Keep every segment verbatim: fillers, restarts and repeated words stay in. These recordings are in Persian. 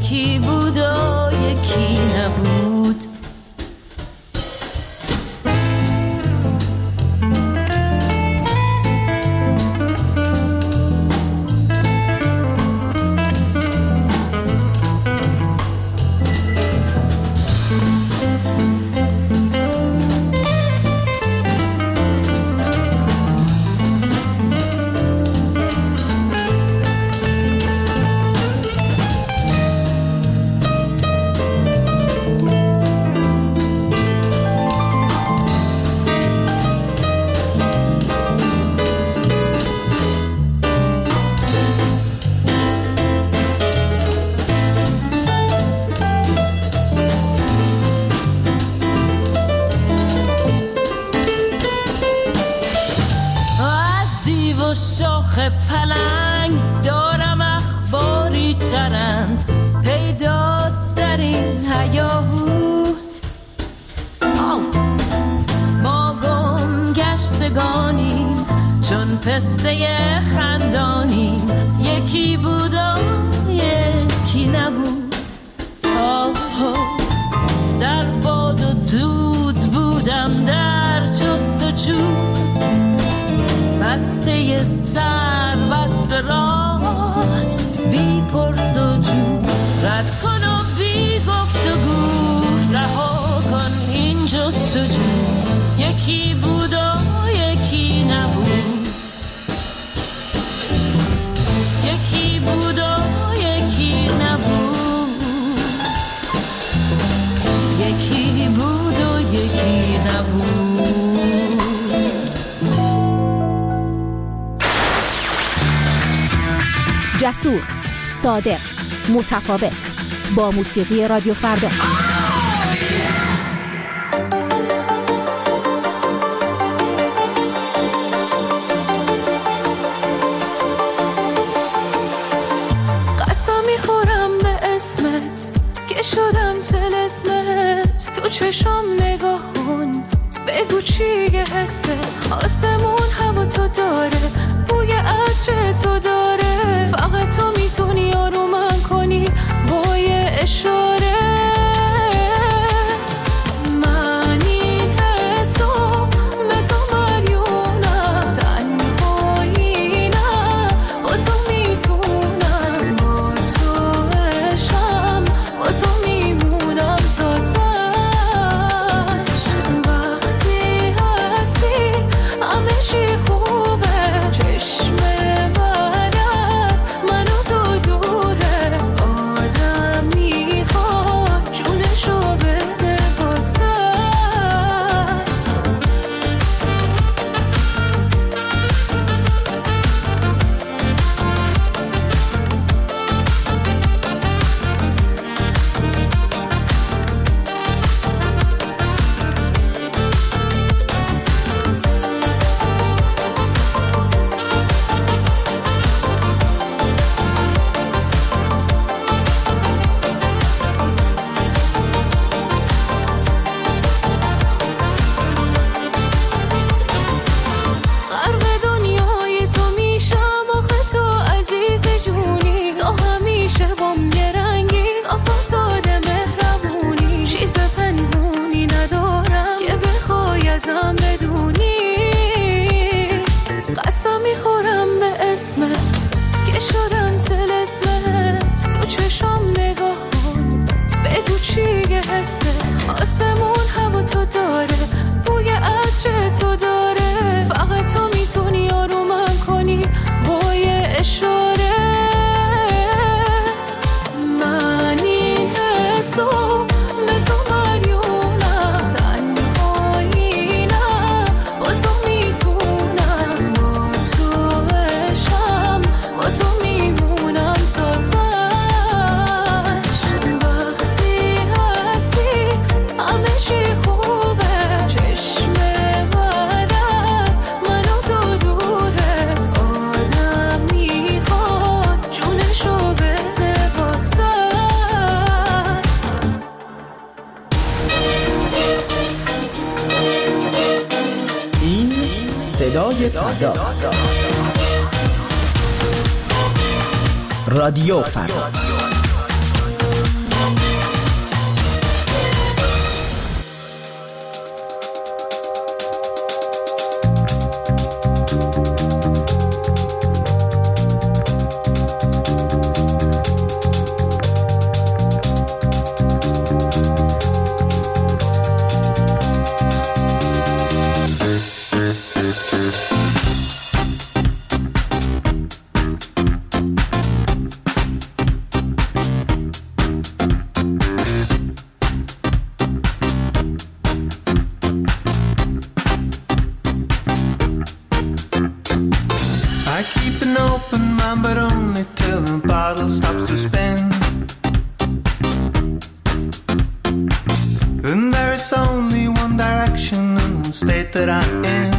یکی بود و یکی نبود. پلنگ دارم اخباری چرند پیداست در این هیاهو. ما گم گشتگانیم چون پسته خندانیم، یکی بود و یکی نبود. آه در باد و دود بودم در جستجو، بسته سر بسته راه بی پرس و جو. رد کن و بی گفت و گو رها کن این جستجو، یکی بود و یکی نبود. یکی بود و یکی نبود. یکی بود و یکی نبود. جسور، صادق، متفاوت، با موسیقی رادیو فردا. قسم میخورم به اسمت که شدم طلسمت، تو چشام نگاه کن بگو چیه حست. آسمون هوا تو داره، بوی عطر تو داره، فقط تو میتونی آرومم کنی با یه اشاره. من این حسو به تو مریونم، تنهایی نه با تو میتونم، با تو عشقم با تو میمونم تا تش. وقتی هستی همه چی خوبه، چشم من از من و تو دوره، آدم میخواد جونشو بده واسه. غرق دنیای تو میشم آخه تو عزیز جونی، تو همیشه بام یه رنگی، صاف و ساده مهربونی، چیز پنهونی ندارم که بخوای ازم بدونی. قسم میخورم به اسمت که شدم طلسمت، تو چشام نگاه کن بگو چیه حست. آسمون هوا تو داره، بوی عطر تو داره، فقط تو میتونی آرومم کنی با یه اشاره. من این حسو به تو مریونم، تنهایی نه با تو میتونم، با تو عشقم با تو میمونم تا تش. وقتی هستی همه چی خوبه، چشم من از من و تو دوره، آدم میخواد جونشو بده واسه. این صدای فرداست. رادیو فردا. I keep an open mind, but only till the bottle stops to spin. And there is only one direction and one state that I'm in.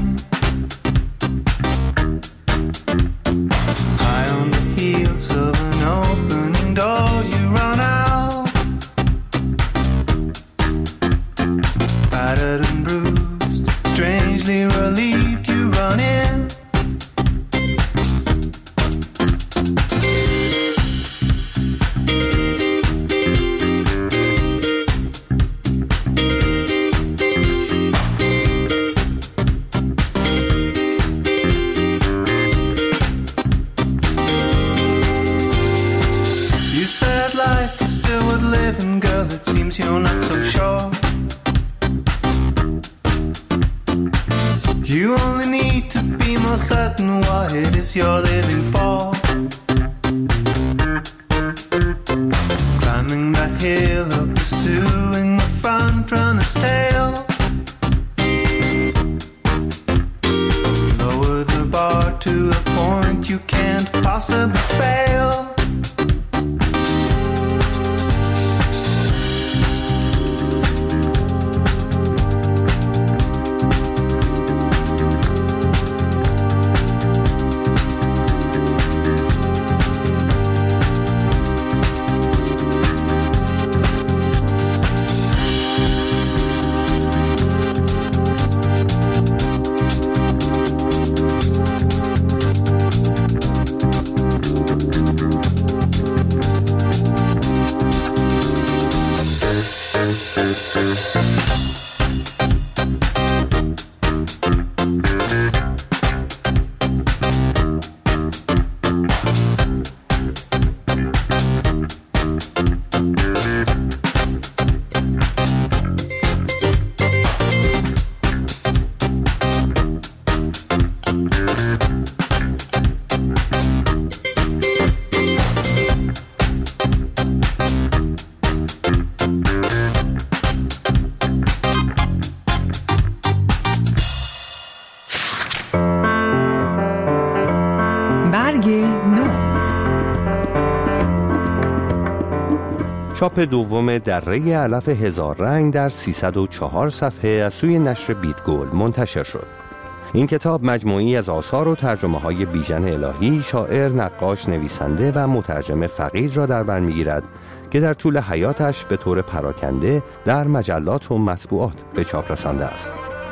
High on the heels of an opening door, you run out, battered and bruised, strangely relieved, you run in. You're not so sure. You only need to be more certain what it is you're living for. Climbing that hill or pursuing the front runner's tail. Lower the bar to a point you can't possibly fail. چاپ دوم دره علف هزار رنگ در سیصد و چهار صفحه از سوی نشر بیت گل منتشر شد. این کتاب مجموعی از آثار و ترجمه های بیژن الهی، شاعر، نقاش، نویسنده و مترجم فقید را در بر می‌گیرد که در طول حیاتش به طور پراکنده در مجلات و مطبوعات به چاپ رسانده است.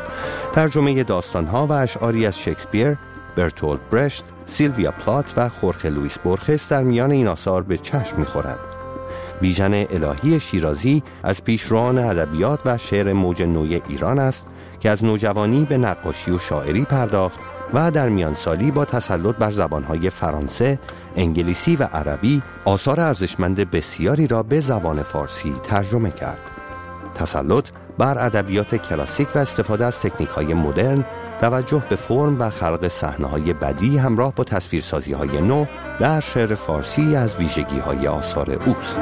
ترجمه داستان‌ها و اشعاری از شکسپیر، برتولد برشت، سیلویا پلات و خورخه لوئیس بورخس در میان این آثار به چشم می‌خورد. بیژن الهی شیرازی از پیشروان ادبیات و شعر موج نوی ایران است که از نوجوانی به نقاشی و شاعری پرداخت و در میانسالی با تسلط بر زبانهای فرانسه، انگلیسی و عربی آثار ارزشمند بسیاری را به زبان فارسی ترجمه کرد. تسلط بر ادبیات کلاسیک و استفاده از تکنیک‌های مدرن، توجه به فرم و خلق صحنه‌های بدیعی همراه با تصویرسازی‌های نو در شعر فارسی از ویژگی‌های آثار اوست.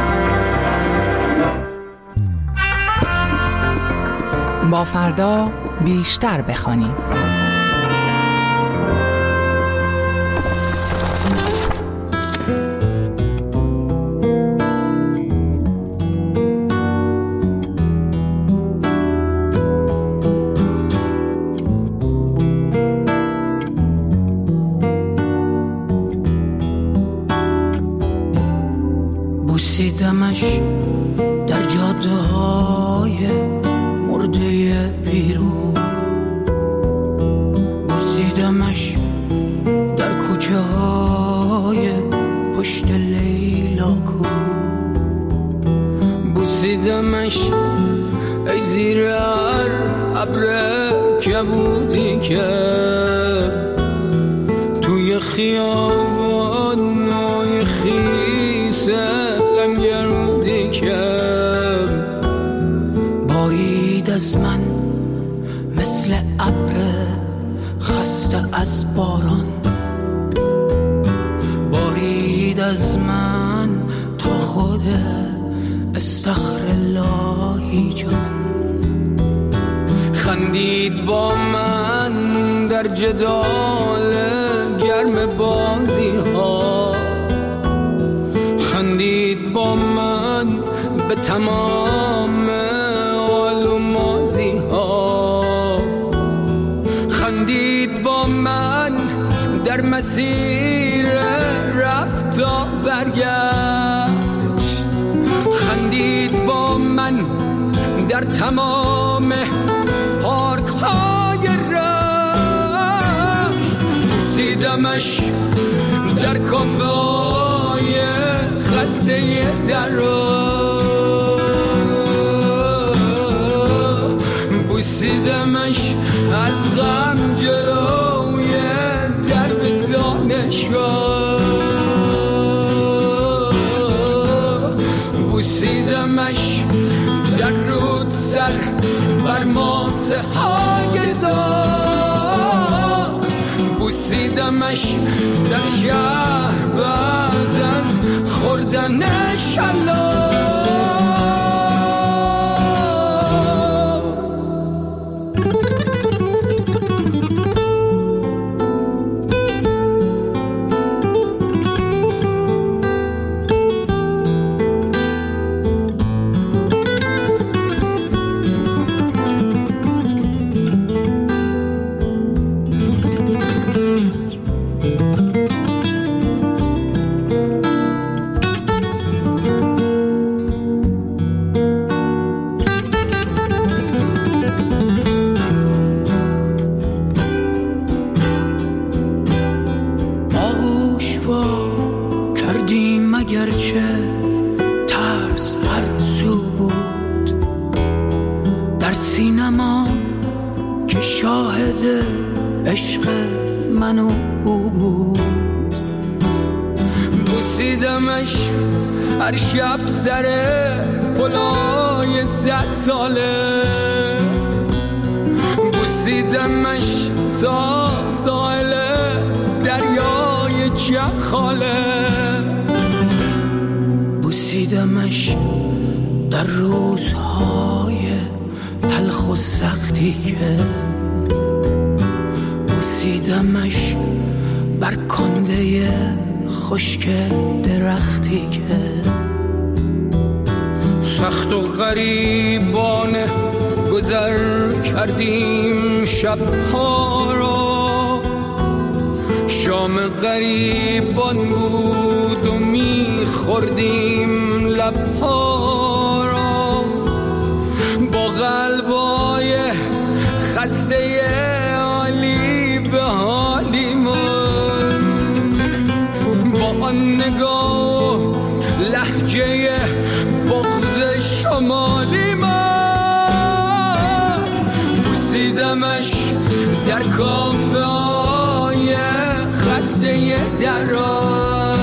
با فردا بیشتر بخوانیم. بوسیدمش در جاده های مرده پیرو، بوسیدمش در کوچه های پشت لیلاکو، بوسیدمش ای زیر هر ابر کبودی که توی خیابانای خیسه لنگرودی که بارید از من مثل ابر خسته از باران، بارید از من تا خود استغفراللهی جان. خندید با من در جدال گرم بازی ها، خندید با من به تمام آل و مازی ها، خندید با من در مسیر رفت تا برگشت، خندید با من در تمام پارک های رشت، بوسیدمش در کافه های خسته درا، بوسیدمش از غم جلوی درب دانشگاه، بوسیدمش در رود سر بر ماسه های داغ، بوسیدمش در شهر بعد از خوردن شلاق. هر شب سر پلای صد ساله، بوسیدمش تا ساحل دریای چخاله، بوسیدمش در روزهای تلخ و سختی که، بوسیدمش بر کنده خشک درختی که، سخت و غریبانه گذر کردیم شبها را، شام غریبان بود و میخوردیم لبها را، با قلبای خسته عالی به حالی من، با آن نگاه لهجه بغض شمالی من، بوسیدمش در کافه های خسته درا،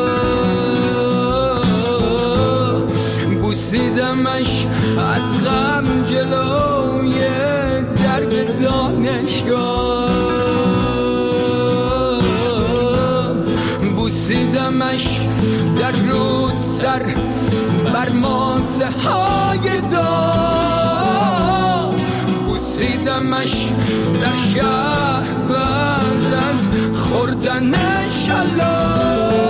بوسیدمش از غم جلوی درب دانشگاه، بوسیدمش در رود سر بر ماسه های داغ، بوسیدمش در شهر بعد از خوردن شلاق.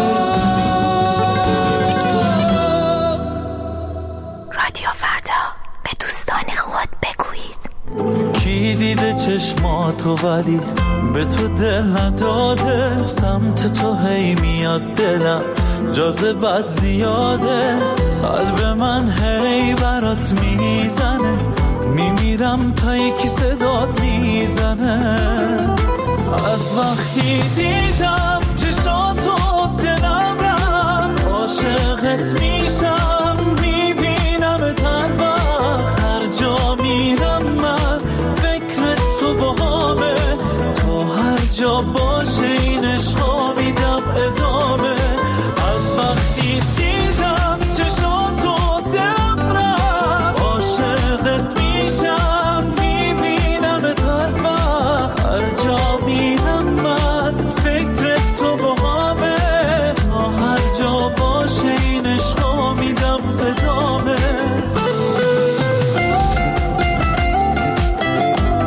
رادیو فردا، به دوستان خود بگویید. کی دیده چشماتو ولی به تو دل نداده، سمت تو هی میاد دلم جاذبت زیاده، قلب من هی برات میزنه، میمیرم تا یکی صدات میزنه، از وقتی دیدم چشاتو دلم رفت، عاشقت میشم میبینم هر وقت، هر جا میرم من فکر تو باهامه، تو هر جا باشه این عشقا میدم ادامه، از وقتی دیدم چشاتو دلم رفت، عاشقت میشم میبینم هر وقت، هر جا میرم من فکر تو باهامه، تا هر جا باشه این عشقا میدم ادامه.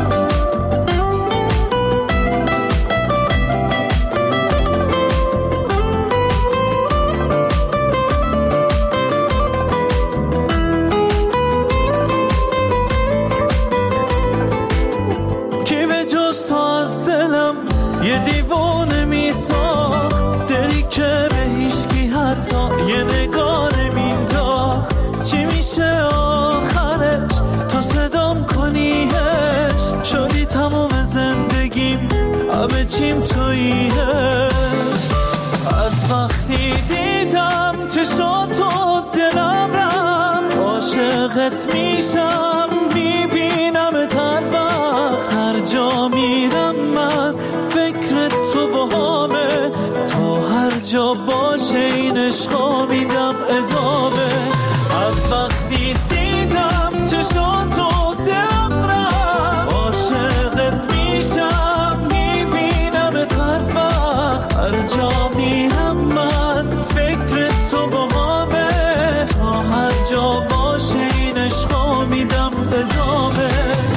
یه دیوونه میساخت دلی که به هیچکی حتی یه نگاه نمینداخت. چی میشه آخرش تو صدام کنیهش؟ شدی تمام زندگیم همه چیم توییش. از وقتی دیدم چشاتو دلم رفت، عاشقت میشم میبینم هر وقت. هر جا میرم من فکر تو باهامه، تا هر جا باشه این عشقا میدم ادامه. از وقتی دیدم چشاتو دلم رفت، عاشقت میشم میبینم هر وقت. هر جا میرم من فکر تو باهامه، تا هر جا باشه این عشقا میدم ادامه.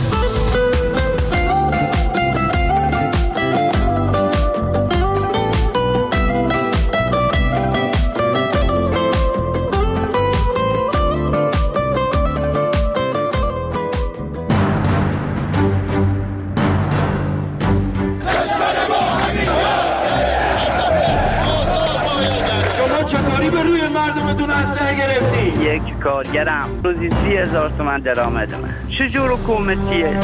یک کارگرم روزی سی هزار تومن درآمدمه. چجور حکومتیه؟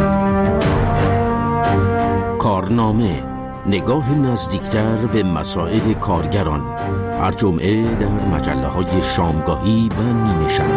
کارنامه، نگاه نزدیکتر به مسائل کارگران، هر جمعه در مجله های شامگاهی و نیمه شب.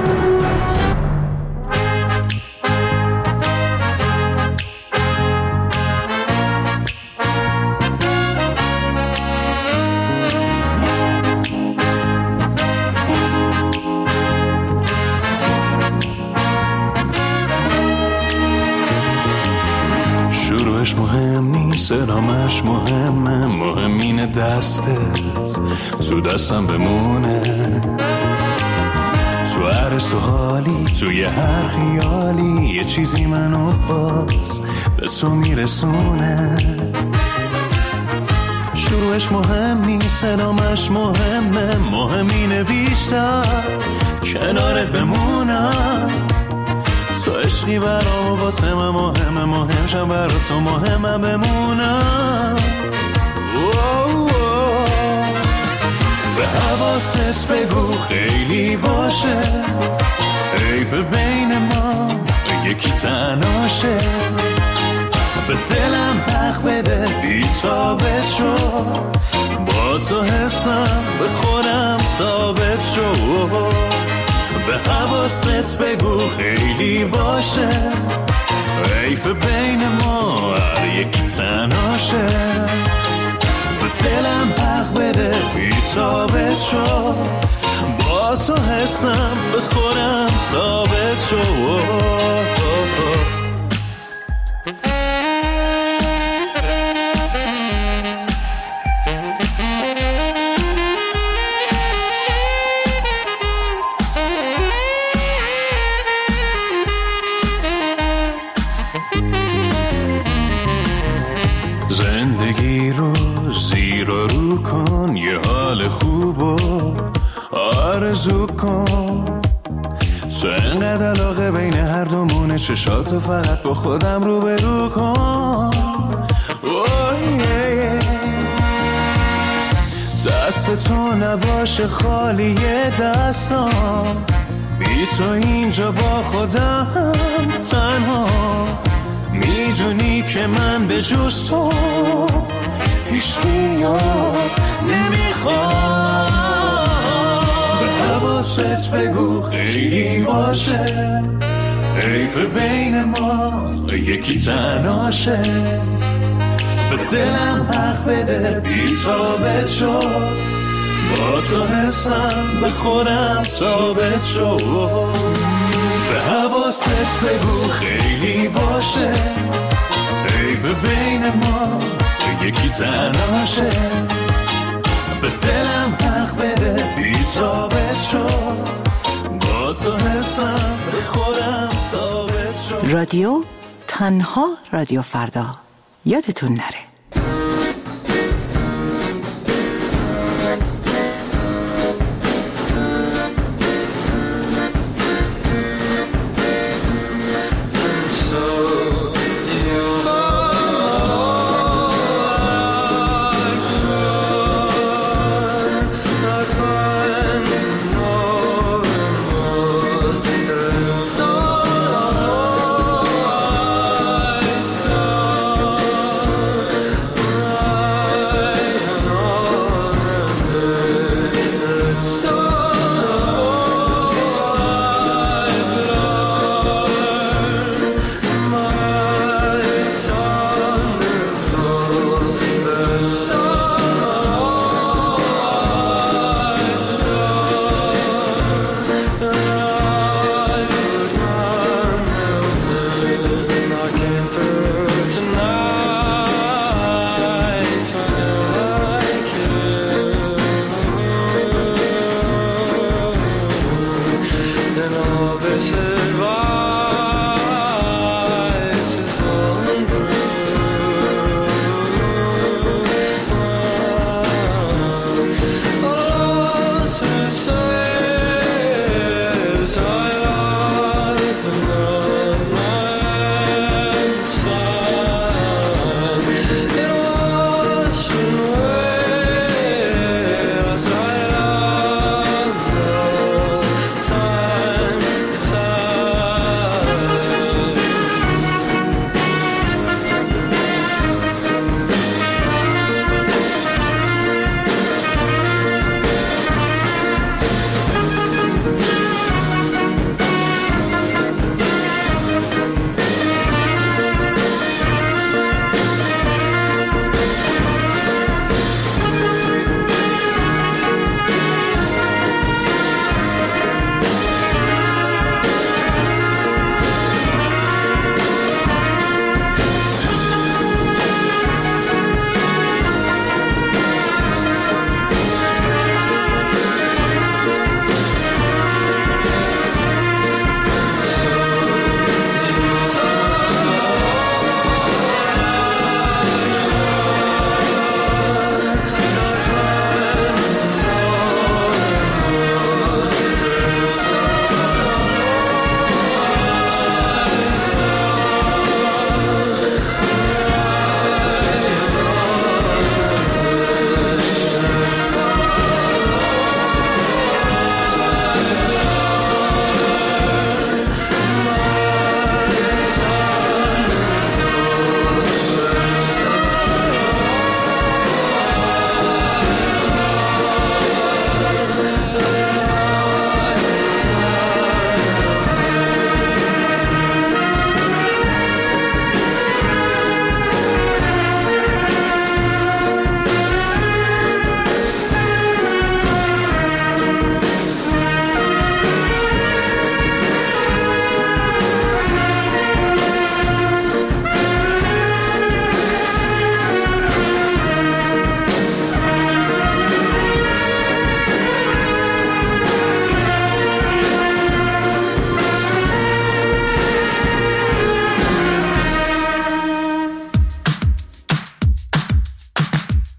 سلامش مهمه، مهمین دستت تو دستم بمونه. تو هر سوالی توی هر خیالی یه چیزی منو باز به تو میرسونه. شروعش مهم نیست، سلامش مهمه، مهمین بیشتر کنارت بمونم. تو عشقی برام و واسه من مهمه، مهم شم برا تو مهمم بمونم. به حواست بگو خیلی باشه، حیف بین ما یکی تناشه. به دلم حق بده بی تابت شو، با تو حسم به خودم ثابت شو. به حواست بگو خیلی باشه، حیف بین ما هر یک تناشه. به دلم حق بده بی تابت شو، با تو حسم به خودم ثابت شو. زندگی رو زیر و رو کن، یه حال خوب و آرزو کن. تو انقدر علاقه بین هر دومونه، چشاتو فقط با خودم رو به رو کن. دست تو نباشه خالی دستام، بی تو اینجا با خودم تنها. میدونی که من به جز تو هیچکی نمیخوام. به حواست بگو خیلی باشه، حیف بین ما یکی تناشه. به دلم حق بده بی تابت شو، با تو حسم به خودم ثابت شو. به حواست بگو خیلی باشه، حیف بین ما یکی تناشه. به دلم حق بده بی تابت شو، با تو حسم به خودم ثابت شو. رادیو تنها رادیو فردا، یادتون نره.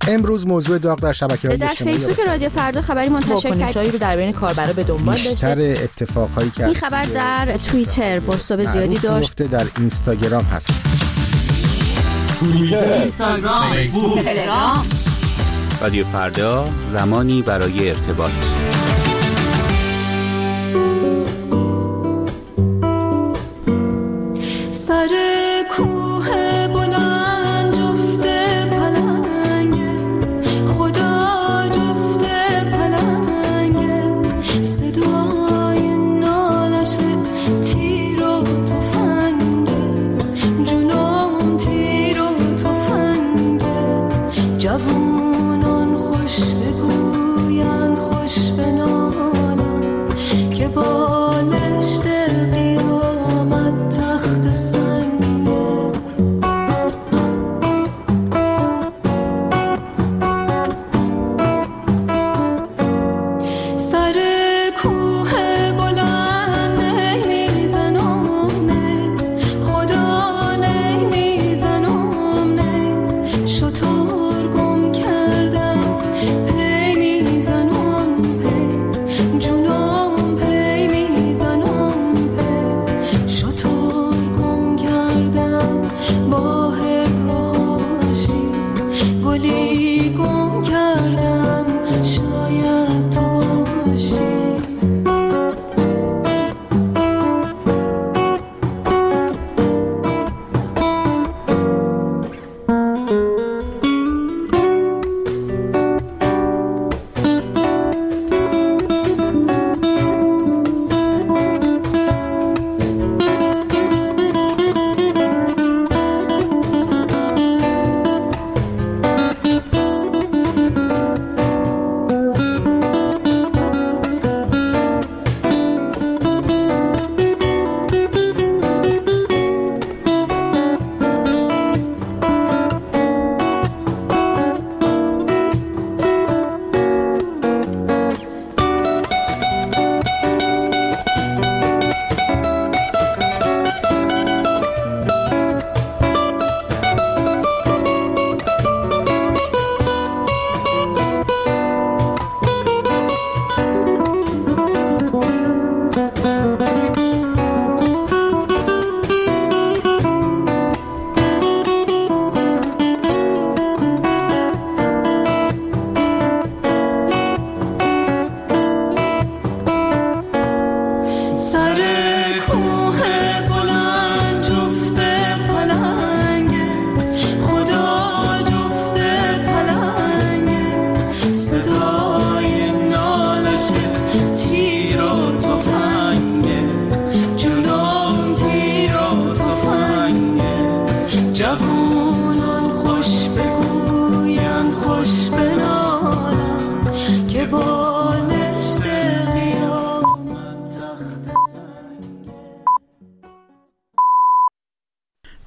امروز موضوع داغ در شبکه‌های در اجتماعی فیسبوک رادیو فردا خبری منتشر کرد رو در بین کاربرا به دنبال داشته. بیشتر اتفاقایی که این خبر در توییتر بازتاب زیادی داشت. در اینستاگرام هست. توییتر، اینستاگرام، فیسبوک، تلگرام. رادیو فردا، زمانی برای ارتباط. سر کوه بلند جفت پلنگه، خدا جفت پلنگه، صدای نالش تیر و تفنگه، جنون تیر و تفنگه، جوونان خوش بگویند خوش بنالند که بالشت قیامت تخت سنگه. سر کوه بلند نمیزنم خدا نمیزنم شطور گم کردم پی میزنم پی جونم پی میزنم پی شطور گم کردم با هراشی گلی گم کردم شاید تو باشی. جوونان خوش